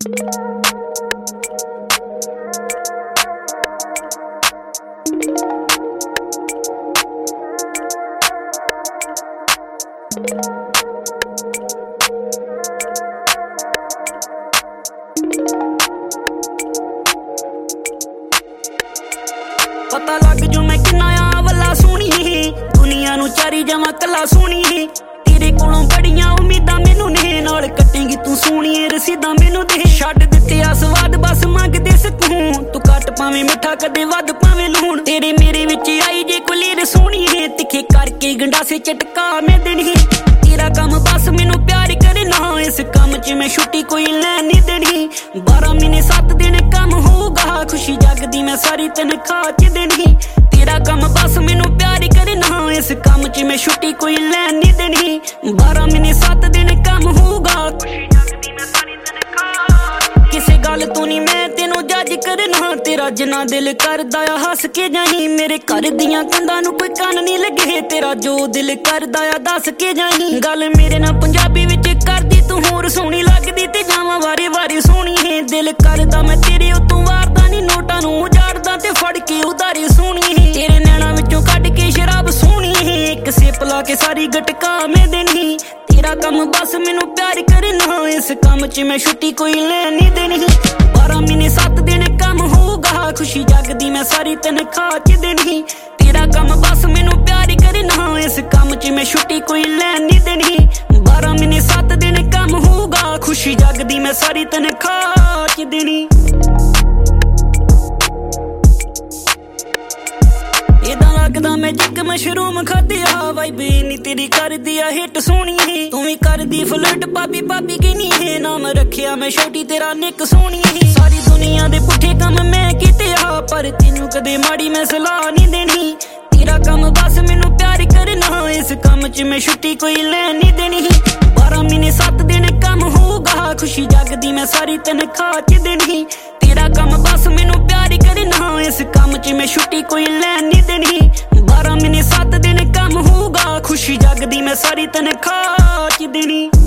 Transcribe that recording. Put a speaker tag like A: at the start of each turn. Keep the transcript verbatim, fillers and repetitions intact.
A: पता लग जू मैं किन्ना वल्ला सोहनी दुनिया नू चारी जावां कल्ला सोहनी तेरे कोलों बड़ियां उम्मीदां मैनू ने नाल कट्टेंगी तू सोहणीए रसीदां मैनू दे छड्ड दित्ते आ स्वाद बस मंगदे सकून तू घट पावें मिठा कदे वध पावें लूण तेरे मेरे विच आई जे कोई लीर सोहणीए तिखे करके गंडासे झटका मैं देनी तेरा कम बस मैनू प्यार करना इस कम च मैं छुट्टी कोई लैन नहीं देनी बारह महीने सत्त दिन कम होगा खुशी जगदी मैं सारी तनख्वाह च देनी तेरा कम बस मैनू प्यार करना इस कम च मैं छुट्टी कोई लैन नहीं देनी बारह महीने सत्त दिन कम होगा खुशी जगदी मैं सारी तनख्वाह किसे गल तू नहीं मैं तेनू जज करना तेरा जिन्ना दिल करदा आ हस के जाई मेरे घर दियां कंधां नू कोई कन नहीं लगे तेरा जो दिल करदा आ दस के जाई गल मेरे नाल पंजाबी विच करदी तू होर सोहनी लगदी ते जावां वारे वारे सोहनी है दिल करदा मैं तेरे उत्तों वारदा नहीं नोटां नू उजाड़दा ते फड़ के उधारी सोहनी है तेरे नैणां विचों कढ के शराब सोहनी है एक सिप ला के सारी गटका मैं देनी तेरा कम बस मैनू प्यार करना इस कम च मैं छुट्टी कोई लैन नहीं देनी बारह महीने सत्त दिन कम होगा खुशी जगदी मैं सारी तनख्वाह च देनी तेरा कम बस मैनू प्यार करना इस कम च मैं छुट्टी कोई लैन नहीं देनी बारह महीने सत्त दिन कम होगा खुशी जगदी मैं सारी तनख्वाह च देनी लगदा मैं जग मशरूम खादिया वाइब नी तेरी कर दिया हिट सोहनी तू भी कर दी फ्लर्ट पापी पापी की नी है नाम रखिया मैं छोटी तेरा निक सोहनी सारी दुनिया दे पुठे कम मैं कीते आ पर तेनू कदे माड़ी मैं सलाह नहीं देनी तेरा कम बस मैनू प्यार करना इस कम च मैं छुट्टी कोई लैन नहीं देनी बारह महीने सत्त दिन कम होगा खुशी जगदी मैं सारी तनख्वाह च देनी तेरा कम बस मैनू प्यार करना इस कम च मैं छुट्टी कोई लैन नहीं देनी बारह महीने सत्त दिन कम होगा खुशी जगदी मैं सारी तनख्वाह च देनी।